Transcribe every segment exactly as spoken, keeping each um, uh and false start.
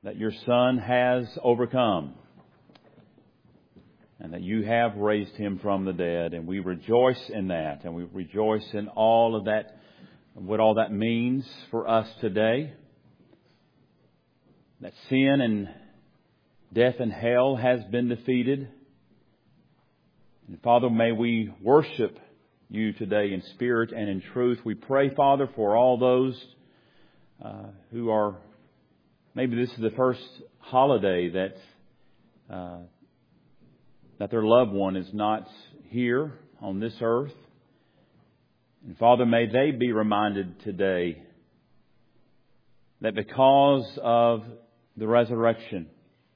that your Son has overcome and that you have raised Him from the dead. And we rejoice in that, and we rejoice in all of that, what all that means for us today. That sin and death and hell has been defeated. And Father, may we worship You today in spirit and in truth. We pray, Father, for all those uh, who are, maybe this is the first holiday that uh, that their loved one is not here on this earth. And Father, may they be reminded today that because of the resurrection,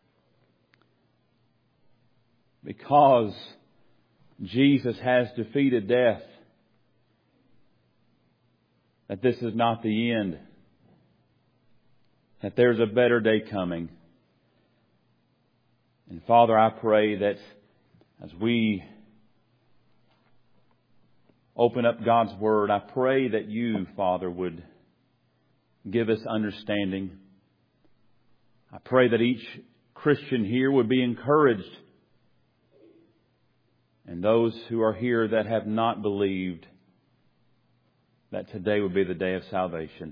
because Jesus has defeated death, that this is not the end, that there's a better day coming. And Father, I pray that as we open up God's Word, I pray that You, Father, would give us understanding. I pray that each Christian here would be encouraged, and those who are here that have not believed, that today would be the day of salvation.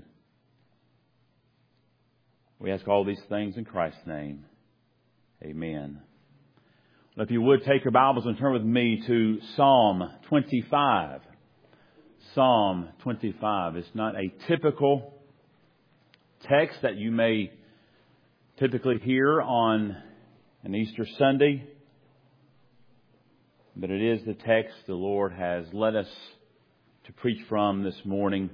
We ask all these things in Christ's name. Amen. Well, if you would take your Bibles and turn with me to Psalm twenty-five. Psalm twenty-five. It's not a typical text that you may typically hear on an Easter Sunday, but it is the text the Lord has led us to preach from this morning.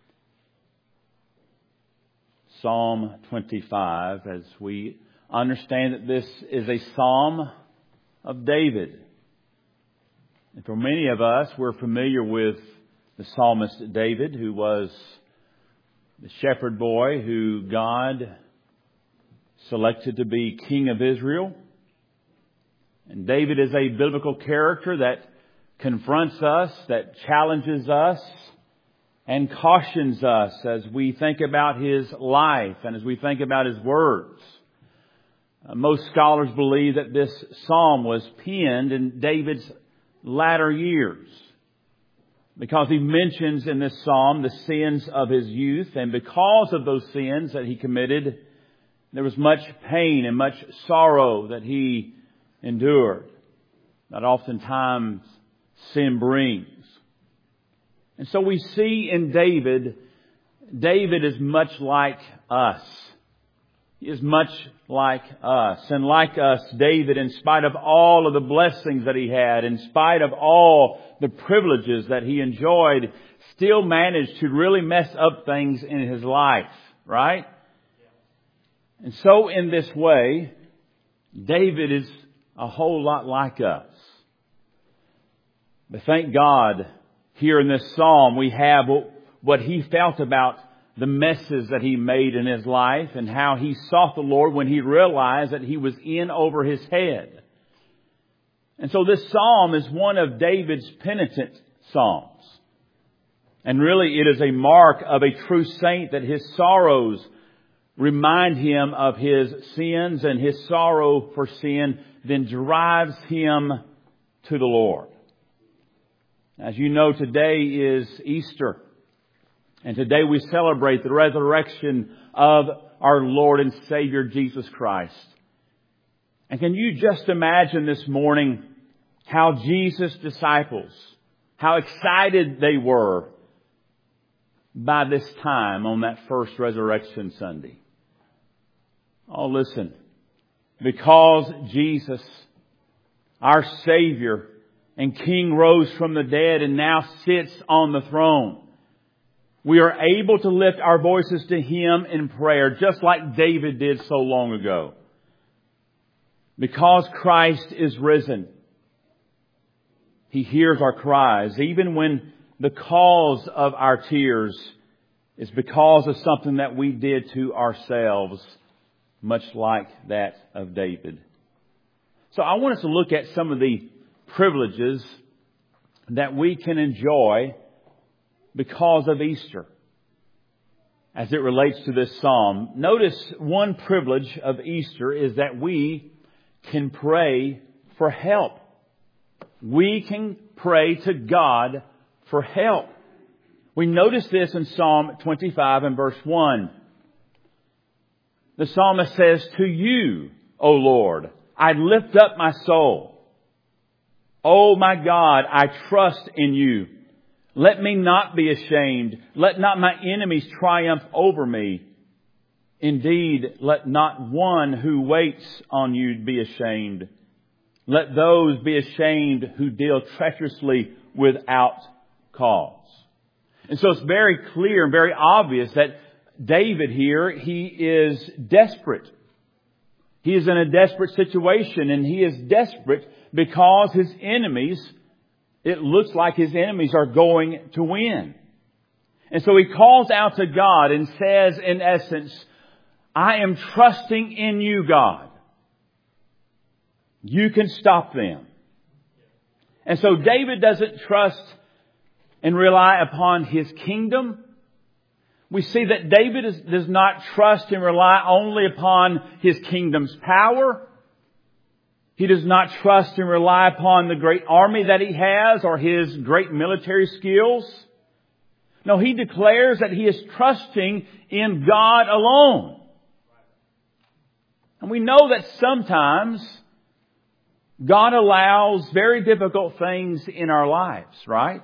Psalm twenty-five, as we understand that this is a psalm of David. And for many of us, we're familiar with the psalmist David, who was the shepherd boy who God selected to be king of Israel. And David is a biblical character that confronts us, that challenges us, and cautions us as we think about his life and as we think about his words. Uh, most scholars believe that this psalm was penned in David's latter years, because he mentions in this psalm the sins of his youth, and because of those sins that he committed, there was much pain and much sorrow that he endured, that oftentimes sin brings. And so we see in David, David is much like us. He is much like us. And like us, David, in spite of all of the blessings that he had, in spite of all the privileges that he enjoyed, still managed to really mess up things in his life, right? And so in this way, David is a whole lot like us. But thank God, here in this psalm, we have what he felt about the messes that he made in his life and how he sought the Lord when he realized that he was in over his head. And so this psalm is one of David's penitent psalms. And really it is a mark of a true saint, that his sorrows remind him of his sins, and his sorrow for sin then drives him to the Lord. As you know, today is Easter. And today we celebrate the resurrection of our Lord and Savior Jesus Christ. And can you just imagine this morning how Jesus' disciples, how excited they were by this time on that first Resurrection Sunday? Oh, listen. Because Jesus, our Savior and King, rose from the dead and now sits on the throne, we are able to lift our voices to Him in prayer, just like David did so long ago. Because Christ is risen, He hears our cries, even when the cause of our tears is because of something that we did to ourselves, much like that of David. So I want us to look at some of the privileges that we can enjoy because of Easter. as it relates to this psalm. Notice one privilege of Easter is that we can pray for help. We can pray to God for help. We notice this in Psalm twenty-five and verse one. The psalmist says, "To you, O Lord, I lift up my soul. O my God, I trust in you. Let me not be ashamed. Let not my enemies triumph over me. Indeed, let not one who waits on you be ashamed. Let those be ashamed who deal treacherously without cause." And so it's very clear and very obvious that David here, he is desperate. He is in a desperate situation, and he is desperate because his enemies, it looks like his enemies are going to win. And so he calls out to God and says, in essence, I am trusting in you, God. You can stop them. And so David doesn't trust and rely upon his kingdom. We see that David is, does not trust and rely only upon his kingdom's power. He does not trust and rely upon the great army that he has or his great military skills. No, he declares that he is trusting in God alone. And we know that sometimes God allows very difficult things in our lives, right?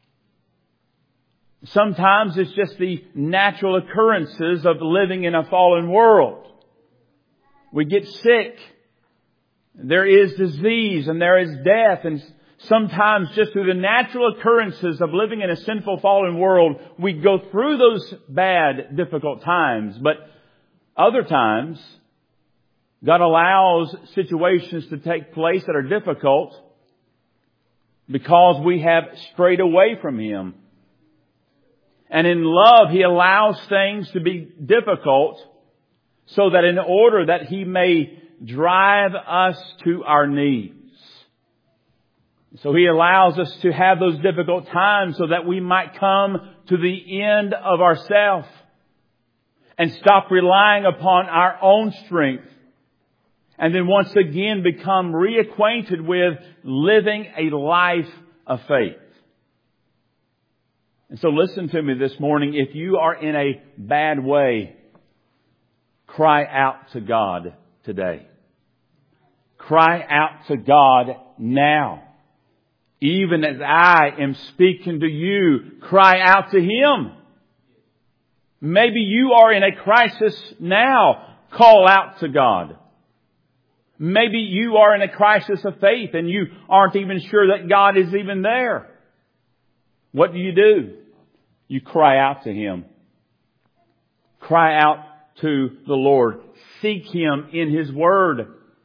Sometimes it's just the natural occurrences of living in a fallen world. We get sick. There is disease and there is death. And sometimes just through the natural occurrences of living in a sinful fallen world, we go through those bad, difficult times. But other times, God allows situations to take place that are difficult because we have strayed away from Him. And in love, He allows things to be difficult so that in order that He may drive us to our knees. So He allows us to have those difficult times so that we might come to the end of ourselves and stop relying upon our own strength. And then once again become reacquainted with living a life of faith. And so listen to me this morning. If you are in a bad way, cry out to God today. Cry out to God now. Even as I am speaking to you, cry out to Him. Maybe you are in a crisis now. Call out to God. Maybe you are in a crisis of faith and you aren't even sure that God is even there. What do you do? You cry out to Him. Cry out to the Lord. Seek Him in His Word.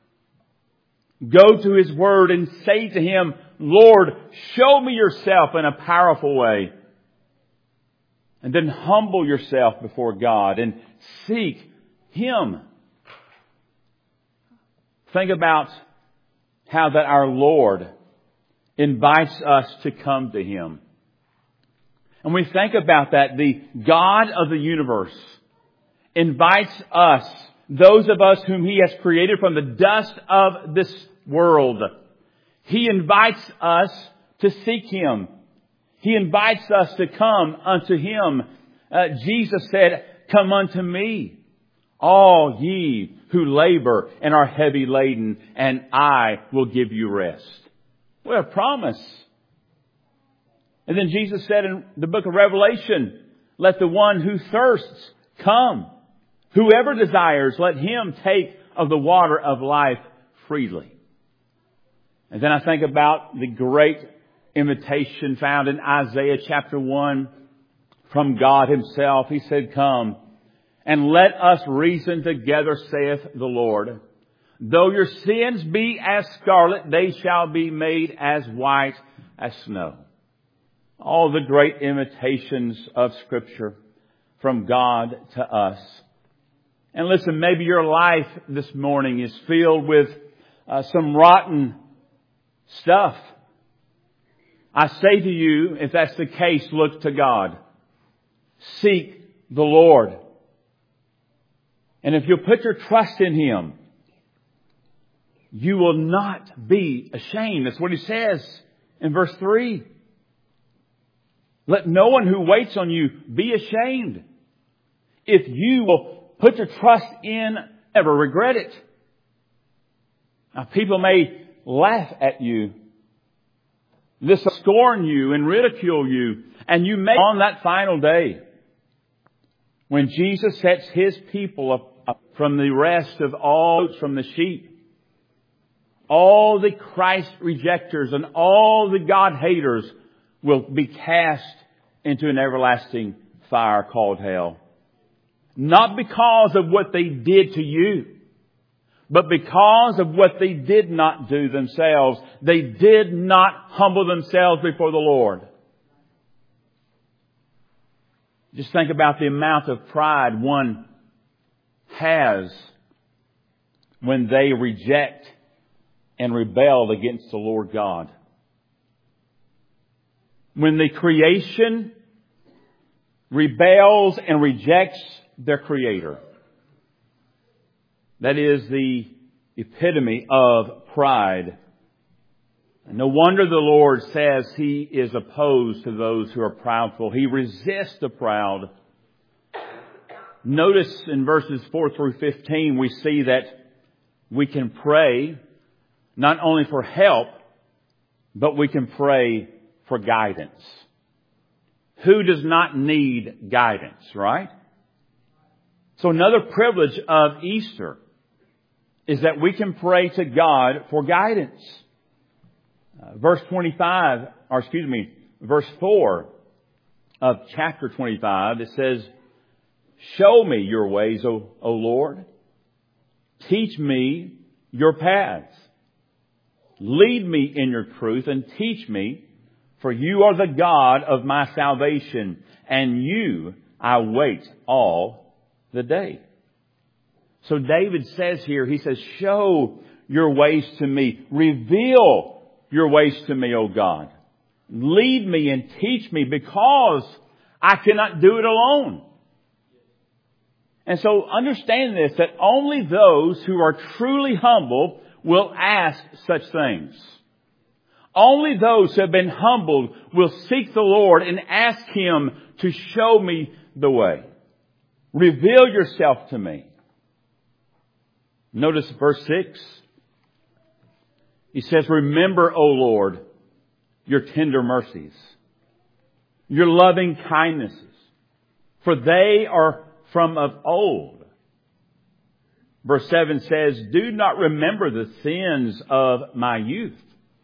Go to His Word and say to Him, Lord, show me yourself in a powerful way. And then humble yourself before God and seek Him. Think about how that our Lord invites us to come to Him. And we think about that, the God of the universe invites us, those of us whom He has created from the dust of this world. He invites us to seek Him. He invites us to come unto Him. Uh, Jesus said, come unto me, all ye who labor and are heavy laden, and I will give you rest. What a promise. And then Jesus said in the book of Revelation, let the one who thirsts come. Whoever desires, let him take of the water of life freely. And then I think about the great invitation found in Isaiah chapter one from God Himself. He said, come and let us reason together, saith the Lord. Though your sins be as scarlet, they shall be made as white as snow. All the great invitations of Scripture from God to us. And listen, maybe your life this morning is filled with uh, some rotten stuff. I say to you, if that's the case, look to God. Seek the Lord. And if you'll put your trust in Him, you will not be ashamed. That's what He says in verse three. Let no one who waits on you be ashamed. If you will put your trust in, never regret it. Now, people may laugh at you, this scorn you and ridicule you, and you may on that final day, when Jesus sets His people up, up from the rest of all from the sheep, all the Christ rejectors and all the God haters will be cast into an everlasting fire called hell. Not because of what they did to you, but because of what they did not do themselves. They did not humble themselves before the Lord. Just think about the amount of pride one has when they reject and rebel against the Lord God. When the creation rebels and rejects their Creator. That is the epitome of pride. And no wonder the Lord says He is opposed to those who are proudful. He resists the proud. Notice in verses four through fifteen, we see that we can pray not only for help, but we can pray for guidance. Who does not need guidance, right? So another privilege of Easter is that we can pray to God for guidance. Uh, verse twenty-five, or excuse me, verse four of chapter twenty-five, it says, show me your ways, O, o Lord. Teach me your paths. Lead me in your truth and teach me, for you are the God of my salvation, and you I wait all the day. So David says here, he says, show your ways to me. Reveal your ways to me, O God. Lead me and teach me, because I cannot do it alone. And so understand this, that only those who are truly humble will ask such things. Only those who have been humbled will seek the Lord and ask Him to show me the way. Reveal yourself to me. Notice verse six. He says, remember, O Lord, your tender mercies, your loving kindnesses, for they are from of old. Verse seven says, do not remember the sins of my youth,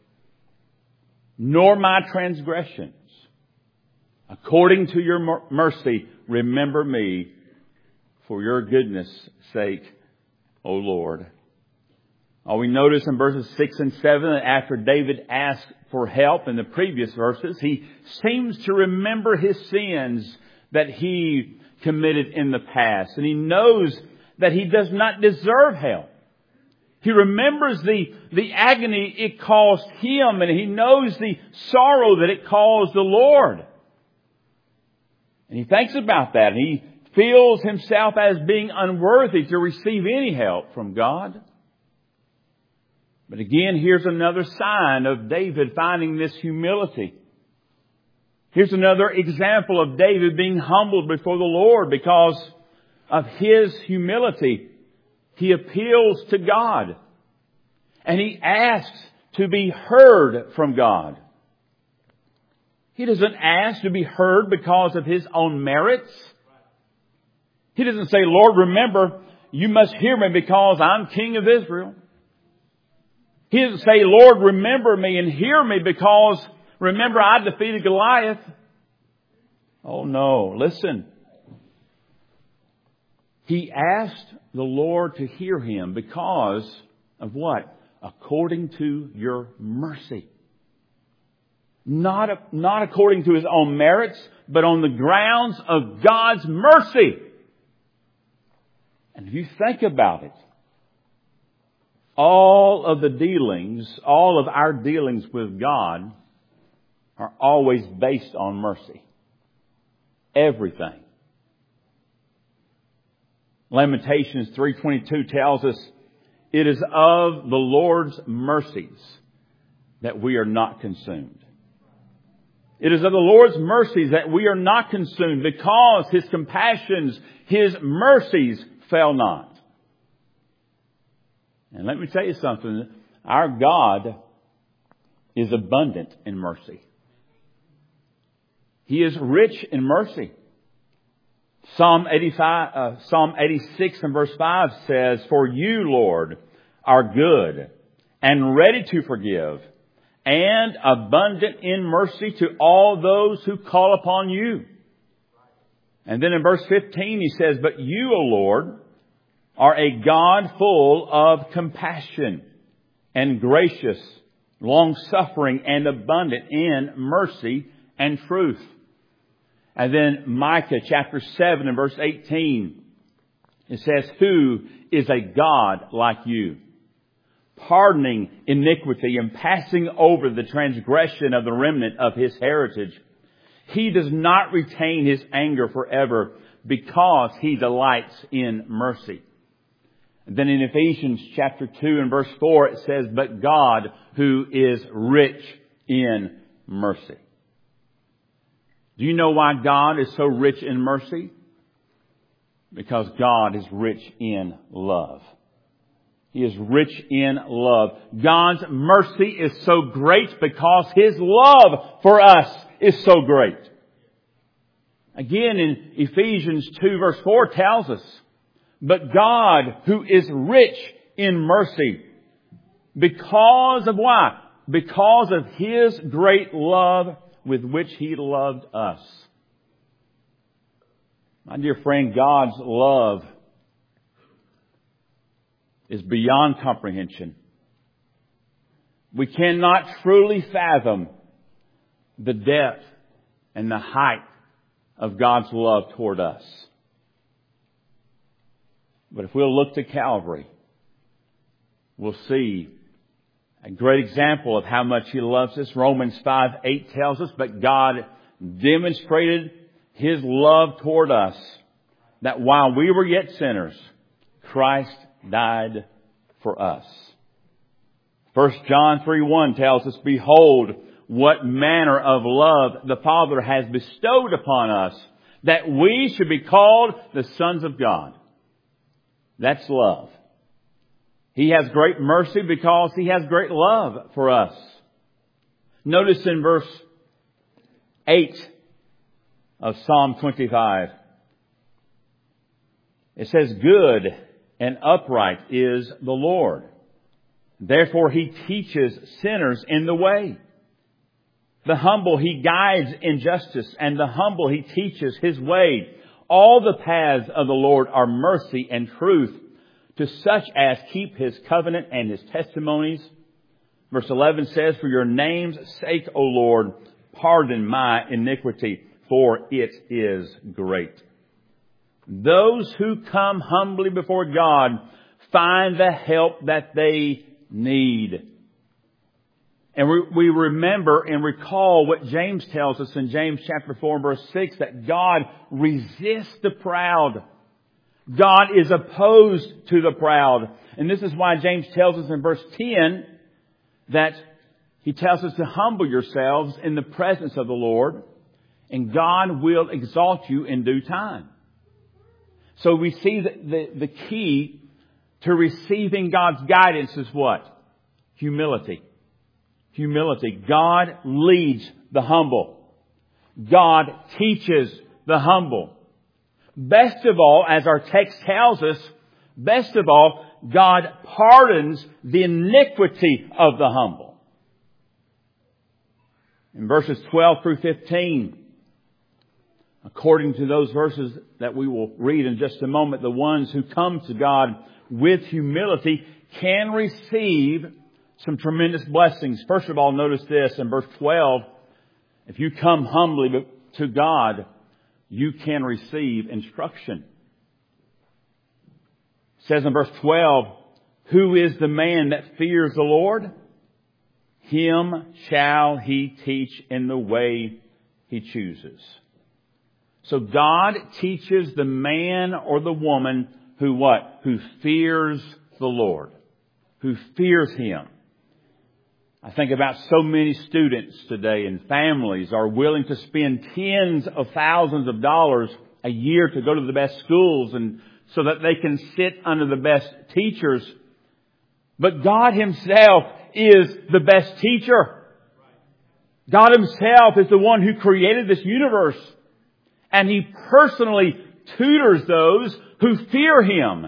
nor my transgressions. According to your mercy, remember me for your goodness' sake, O Lord. Oh, we notice in verses six and seven that after David asked for help in the previous verses, he seems to remember his sins that he committed in the past. And he knows that he does not deserve help. He remembers the, the agony it caused him, and he knows the sorrow that it caused the Lord. And he thinks about that, and he feels himself as being unworthy to receive any help from God. But again, here's another sign of David finding this humility. Here's another example of David being humbled before the Lord because of his humility. He appeals to God, and he asks to be heard from God. He doesn't ask to be heard because of his own merits. He doesn't say, Lord, remember, you must hear me because I'm King of Israel. He doesn't say, Lord, remember me and hear me because, remember, I defeated Goliath. Oh no, listen. He asked the Lord to hear him because of what? According to your mercy. Not, not according to his own merits, but on the grounds of God's mercy. And if you think about it, all of the dealings, all of our dealings with God are always based on mercy. Everything. Lamentations three twenty-two tells us, it is of the Lord's mercies that we are not consumed. It is of the Lord's mercies that we are not consumed, because His compassions, His mercies fail not. And let me tell you something. Our God is abundant in mercy. He is rich in mercy. Psalm eighty-five, uh, Psalm eighty-six and verse five says, for you, Lord, are good and ready to forgive, and abundant in mercy to all those who call upon you. And then in verse fifteen he says, but you, O Lord, are a God full of compassion and gracious, long-suffering and abundant in mercy and truth. And then Micah chapter seven and verse eighteen, it says, who is a God like you, pardoning iniquity and passing over the transgression of the remnant of His heritage? He does not retain His anger forever, because He delights in mercy. And then in Ephesians chapter two and verse four it says, but God who is rich in mercy. Do you know why God is so rich in mercy? Because God is rich in love. He is rich in love. God's mercy is so great because His love for us is so great. Again, in Ephesians two verse four tells us, but God who is rich in mercy, because of why? Because of His great love with which He loved us. My dear friend, God's love is beyond comprehension. We cannot truly fathom the depth and the height of God's love toward us. But if we'll look to Calvary, we'll see a great example of how much He loves us. Romans five eight tells us, but God demonstrated His love toward us, that while we were yet sinners, Christ died for us. First John three one tells us, behold, what manner of love the Father has bestowed upon us, that we should be called the sons of God. That's love. He has great mercy because He has great love for us. Notice in verse eight of Psalm twenty-five, it says, good and upright is the Lord. Therefore He teaches sinners in the way. The humble He guides in justice, and the humble He teaches His way. All the paths of the Lord are mercy and truth to such as keep His covenant and His testimonies. Verse eleven says, for your name's sake, O Lord, pardon my iniquity, for it is great. Those who come humbly before God find the help that they need. And we, we remember and recall what James tells us in James chapter four and verse six, that God resists the proud. God is opposed to the proud. And this is why James tells us in verse ten that he tells us to humble yourselves in the presence of the Lord, and God will exalt you in due time. So we see that the, the key to receiving God's guidance is what? Humility. Humility. God leads the humble. God teaches the humble. Best of all, as our text tells us, best of all, God pardons the iniquity of the humble. In verses twelve through fifteen, according to those verses that we will read in just a moment, the ones who come to God with humility can receive some tremendous blessings. First of all, notice this in verse twelve. If you come humbly to God, you can receive instruction. It says in verse twelve, who is the man that fears the Lord? Him shall He teach in the way He chooses. So God teaches the man or the woman who what? Who fears the Lord. Who fears Him. I think about so many students today and families are willing to spend tens of thousands of dollars a year to go to the best schools and so that they can sit under the best teachers. But God Himself is the best teacher. God Himself is the one who created this universe. And He personally tutors those who fear Him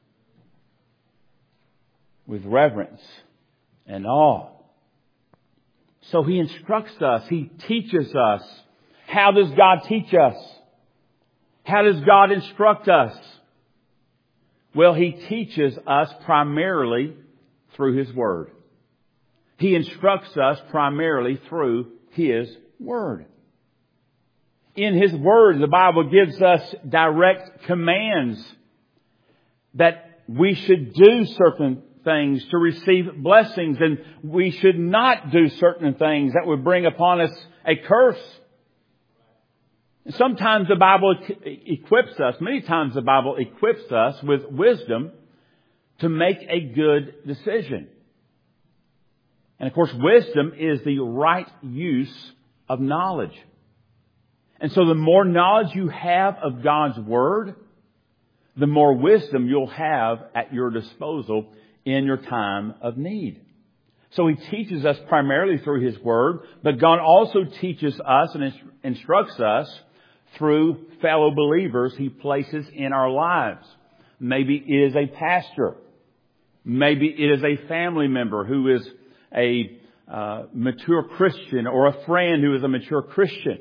with reverence and awe. So He instructs us. He teaches us. How does God teach us? How does God instruct us? Well, He teaches us primarily through His Word. He instructs us primarily through His Word. In His Word, the Bible gives us direct commands that we should do certain things to receive blessings, and we should not do certain things that would bring upon us a curse. Sometimes the Bible equips us, many times the Bible equips us with wisdom to make a good decision. And of course, wisdom is the right use of knowledge. And so the more knowledge you have of God's Word, the more wisdom you'll have at your disposal in your time of need. So He teaches us primarily through His Word, but God also teaches us and instructs us through fellow believers He places in our lives. Maybe it is a pastor. Maybe it is a family member who is a uh, mature Christian, or a friend who is a mature Christian.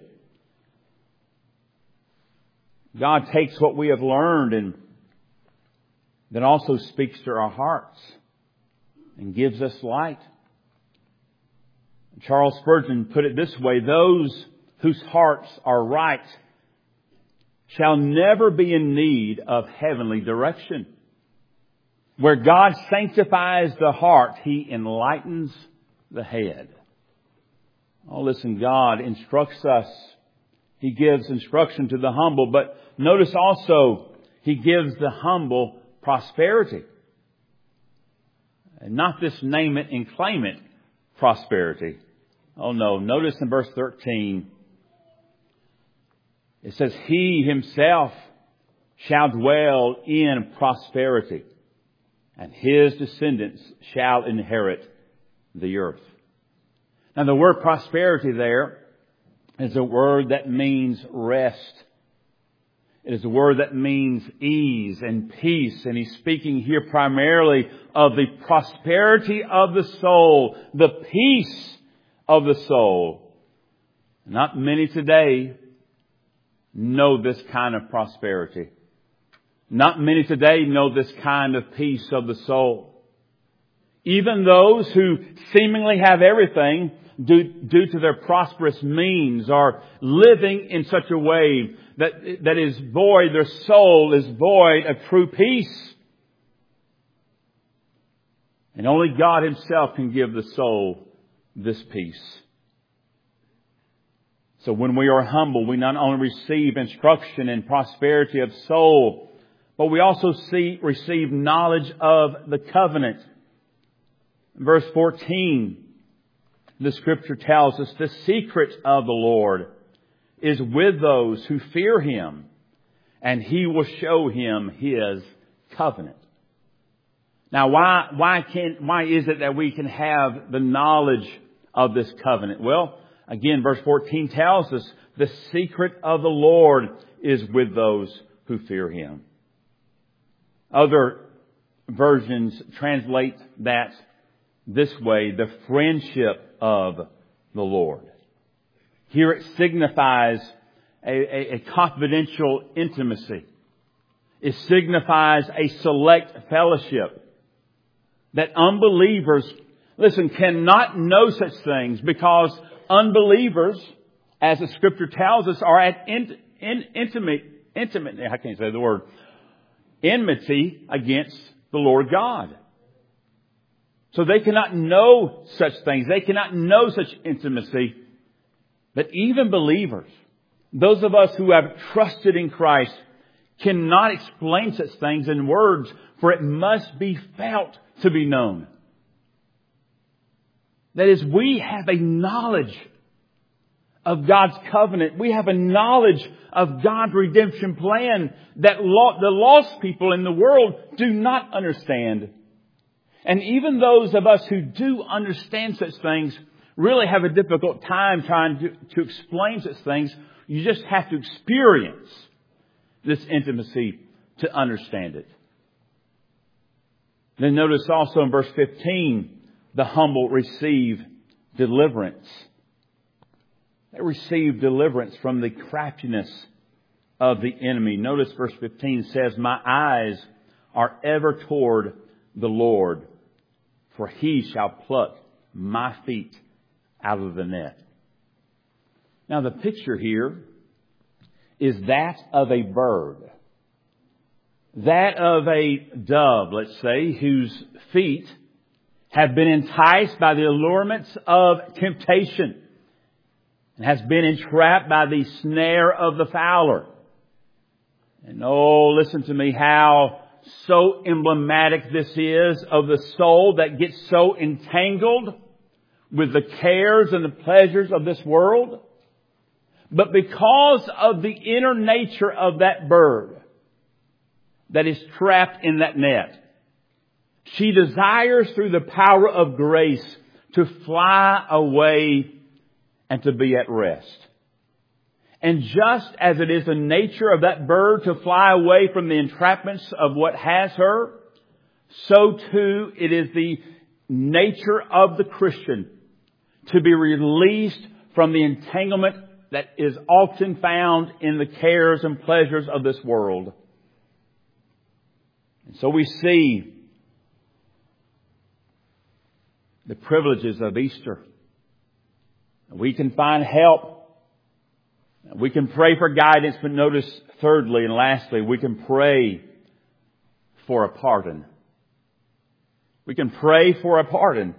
God takes what we have learned and then also speaks to our hearts and gives us light. Charles Spurgeon put it this way: those whose hearts are right shall never be in need of heavenly direction. Where God sanctifies the heart, He enlightens the head. Oh, listen, God instructs us. He gives instruction to the humble, but notice also He gives the humble prosperity. And not this name it and claim it prosperity. Oh no, notice in verse thirteen, it says, He Himself shall dwell in prosperity, and His descendants shall inherit the earth. Now the word prosperity there is a word that means rest. It is a word that means ease and peace. And He's speaking here primarily of the prosperity of the soul, the peace of the soul. Not many today know this kind of prosperity. Not many today know this kind of peace of the soul. Even those who seemingly have everything due, due to their prosperous means are living in such a way that, that is void, their soul is void of true peace. And only God Himself can give the soul this peace. So when we are humble, we not only receive instruction and prosperity of soul, but we also see, receive knowledge of the covenant. Verse fourteen, the Scripture tells us the secret of the Lord is with those who fear Him, and He will show him His covenant. Now, why, why can, why is it that we can have the knowledge of this covenant? Well, again, verse fourteen tells us the secret of the Lord is with those who fear Him. Other versions translate that this way: the friendship of the Lord. Here it signifies a, a, a confidential intimacy. It signifies a select fellowship that unbelievers, listen, cannot know such things, because unbelievers, as the Scripture tells us, are at in, in, intimate, intimate, I can't say the word, enmity against the Lord God. So they cannot know such things. They cannot know such intimacy. But even believers, those of us who have trusted in Christ, cannot explain such things in words, for it must be felt to be known. That is, we have a knowledge of God's covenant. We have a knowledge of God's redemption plan that lo- the lost people in the world do not understand. And even those of us who do understand such things really have a difficult time trying to, to explain such things. You just have to experience this intimacy to understand it. Then notice also in verse fifteen, the humble receive deliverance. They receive deliverance from the craftiness of the enemy. Notice verse fifteen says, my eyes are ever toward the Lord, for He shall pluck my feet out of the net. Now the picture here is that of a bird. That of a dove, let's say, whose feet have been enticed by the allurements of temptation and has been entrapped by the snare of the fowler. And oh, listen to me, how so emblematic this is of the soul that gets so entangled with the cares and the pleasures of this world. But because of the inner nature of that bird that is trapped in that net, she desires through the power of grace to fly away and to be at rest. And just as it is the nature of that bird to fly away from the entrapments of what has her, so too it is the nature of the Christian to be released from the entanglement that is often found in the cares and pleasures of this world. And so we see the privileges of Easter. We can find help. We can pray for guidance, but notice thirdly and lastly, we can pray for a pardon. We can pray for a pardon.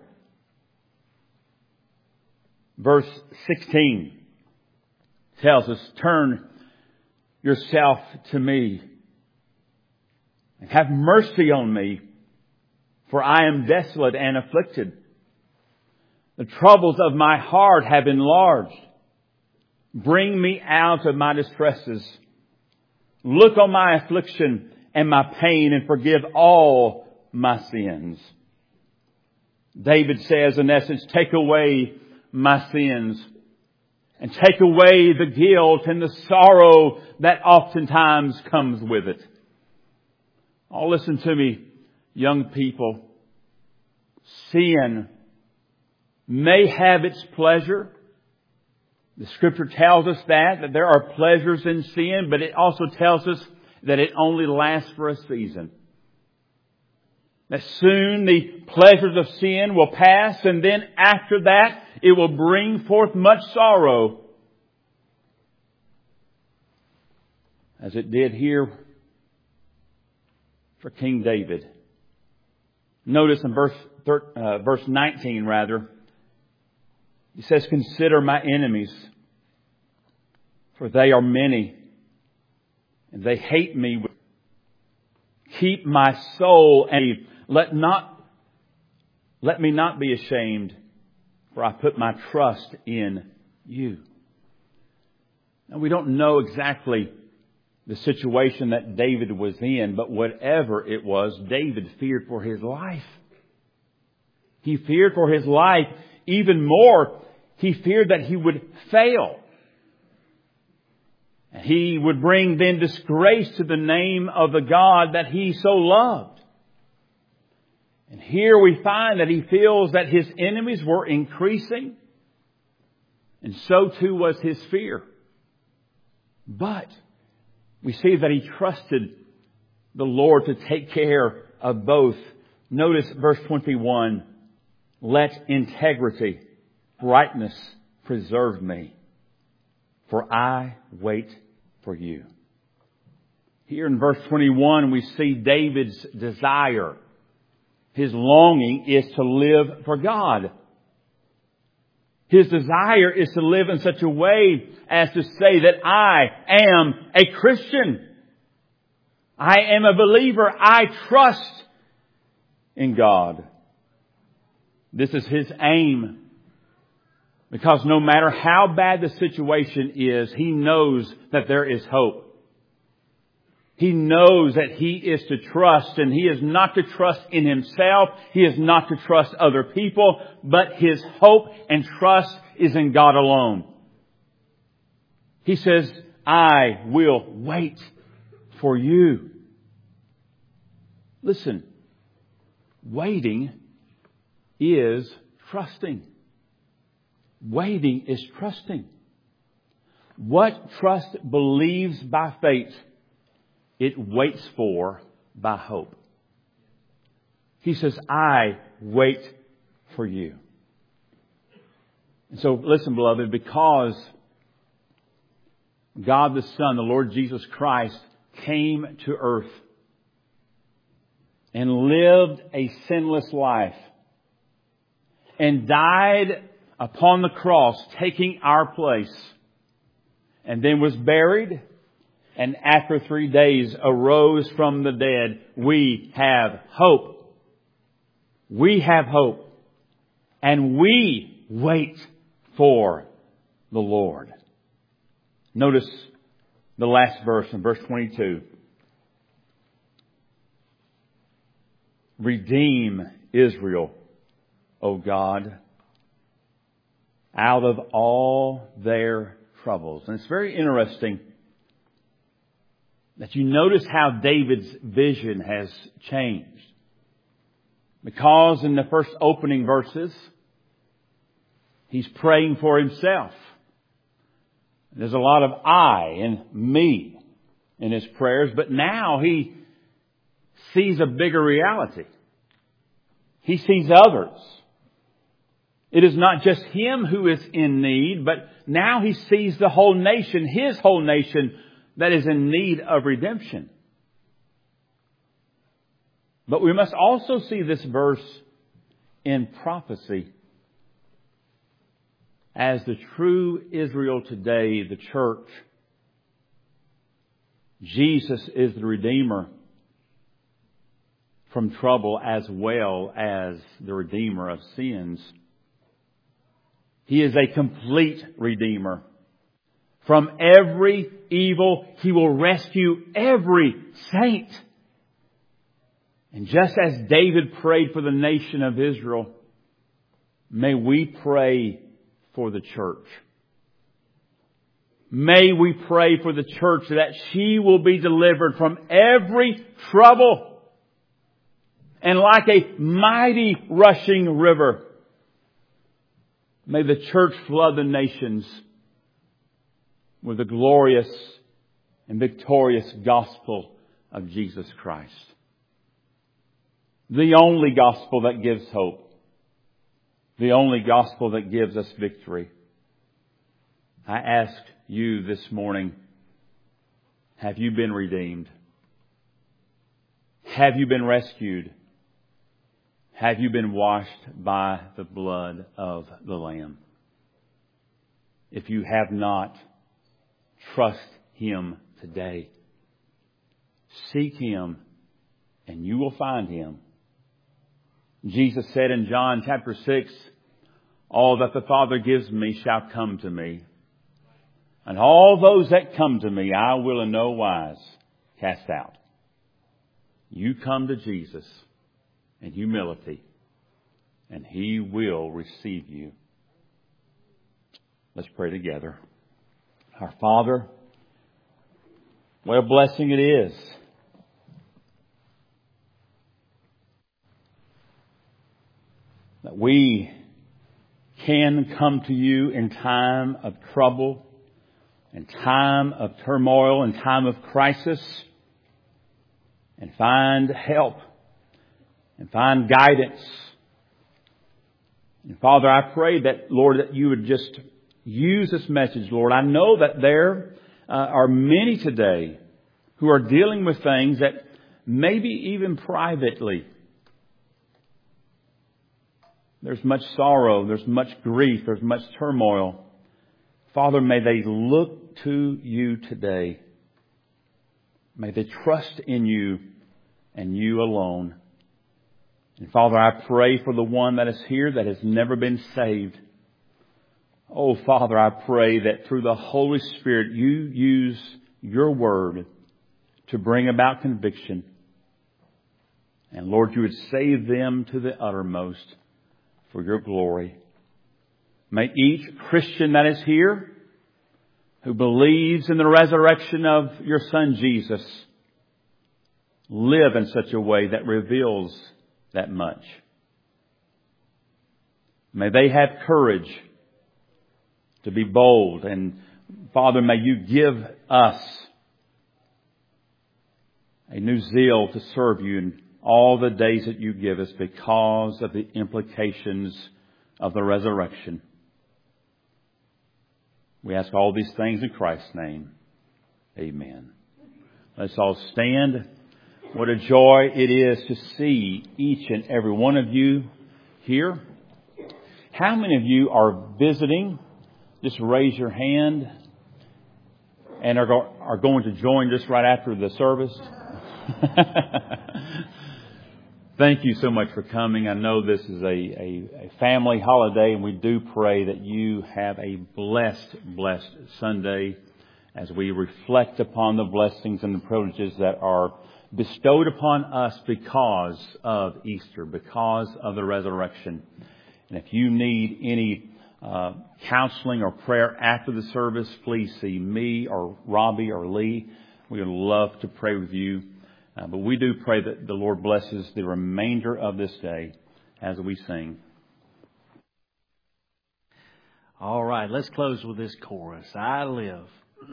Verse sixteen tells us, turn yourself to me and have mercy on me, for I am desolate and afflicted. The troubles of my heart have enlarged. Bring me out of my distresses. Look on my affliction and my pain and forgive all my sins. David says, in essence, take away my sins and take away the guilt and the sorrow that oftentimes comes with it. Oh, listen to me, young people. Sin may have its pleasure. The Scripture tells us that, that there are pleasures in sin, but it also tells us that it only lasts for a season. That soon the pleasures of sin will pass, and then after that it will bring forth much sorrow, as it did here for King David. Notice in verse uh, verse nineteen, rather, he says, consider my enemies, for they are many, and they hate me. Keep my soul, and let not let me not be ashamed, for I put my trust in you. Now, we don't know exactly the situation that David was in, but whatever it was, David feared for his life. He feared for his life. Even more, he feared that he would fail. And he would bring then disgrace to the name of the God that he so loved. And here we find that he feels that his enemies were increasing. And so too was his fear. But we see that he trusted the Lord to take care of both. Notice verse twenty-one. Let integrity, brightness preserve me, for I wait for you. Here in verse twenty-one, we see David's desire. His longing is to live for God. His desire is to live in such a way as to say that I am a Christian. I am a believer. I trust in God. This is his aim. Because no matter how bad the situation is, he knows that there is hope. He knows that he is to trust, and he is not to trust in himself. He is not to trust other people, but his hope and trust is in God alone. He says, I will wait for you. Listen, waiting is trusting. Waiting is trusting. What trust believes by faith, it waits for by hope. He says, I wait for you. And so listen, beloved, because God the Son, the Lord Jesus Christ, came to earth and lived a sinless life and died upon the cross, taking our place, and then was buried, and after three days arose from the dead. We have hope. We have hope. And we wait for the Lord. Notice the last verse in verse twenty-two. Redeem Israel, O God, out of all their troubles. And it's very interesting that you notice how David's vision has changed. Because in the first opening verses, he's praying for himself. There's a lot of I and me in his prayers, but now he sees a bigger reality. He sees others. It is not just him who is in need, but now he sees the whole nation, his whole nation, that is in need of redemption. But we must also see this verse in prophecy. As the true Israel today, the church, Jesus is the Redeemer from trouble as well as the Redeemer of sins. He is a complete Redeemer. From every evil, He will rescue every saint. And just as David prayed for the nation of Israel, may we pray for the church. May we pray for the church that she will be delivered from every trouble. And like a mighty rushing river, may the church flood the nations with the glorious and victorious gospel of Jesus Christ. The only gospel that gives hope. The only gospel that gives us victory. I ask you this morning, have you been redeemed? Have you been rescued? Have you been washed by the blood of the Lamb? If you have not, trust Him today. Seek Him and you will find Him. Jesus said in John chapter six, all that the Father gives me shall come to me. And all those that come to me, I will in no wise cast out. You come to Jesus in humility, and He will receive you. Let's pray together. Our Father, what a blessing it is that we can come to you in time of trouble, in time of turmoil, in time of crisis, and find help and find guidance. And Father, I pray that, Lord, that you would just use this message, Lord. I know that there uh, are many today who are dealing with things that maybe even privately there's much sorrow, there's much grief, there's much turmoil. Father, may they look to you today. May they trust in you and you alone. And Father, I pray for the one that is here that has never been saved. Oh, Father, I pray that through the Holy Spirit, you use your word to bring about conviction. And Lord, you would save them to the uttermost for your glory. May each Christian that is here who believes in the resurrection of your Son Jesus live in such a way that reveals that much. May they have courage to be bold. And Father, may you give us a new zeal to serve you in all the days that you give us because of the implications of the resurrection. We ask all these things in Christ's name. Amen. Let's all stand. What a joy it is to see each and every one of you here. How many of you are visiting? Just raise your hand and are, go- are going to join just right after the service. Thank you so much for coming. I know this is a, a, a family holiday, and we do pray that you have a blessed, blessed Sunday as we reflect upon the blessings and the privileges that are bestowed upon us because of Easter, because of the resurrection. And if you need any uh, counseling or prayer after the service, please see me or Robbie or Lee. We would love to pray with you. Uh, but we do pray that the Lord blesses the remainder of this day as we sing. All right, let's close with this chorus. I live.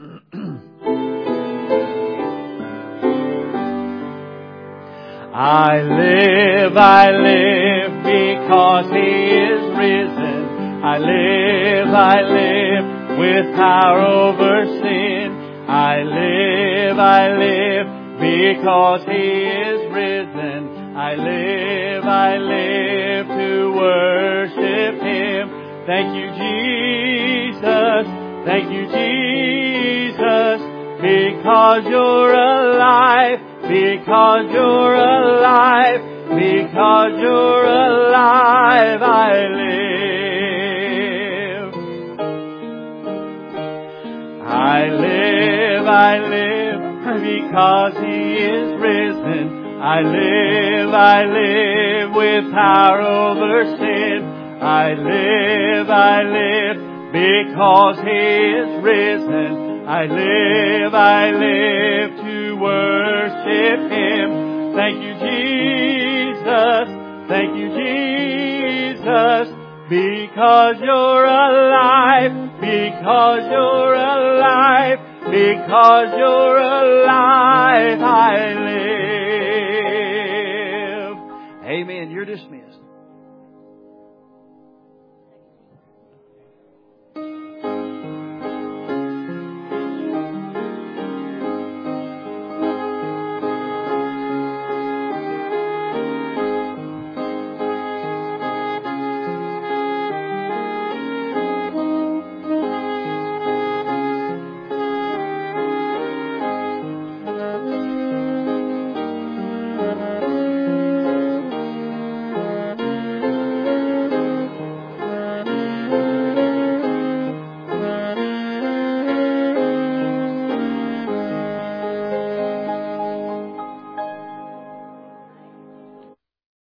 I live, I live because He is risen. I live, I live with power over sin. I live, I live because He is risen. I live, I live to worship Him. Thank you, Jesus. Thank you, Jesus. Because you're alive. Because you're alive. Because you're alive, I live. I live, I live. Because He is risen, I live, I live with power over sin. I live, I live because He is risen. I live, I live to worship Him. Thank you, Jesus. Thank you, Jesus. Because you're alive, because you're alive. Because you're alive, I live. Amen. You're dismissed.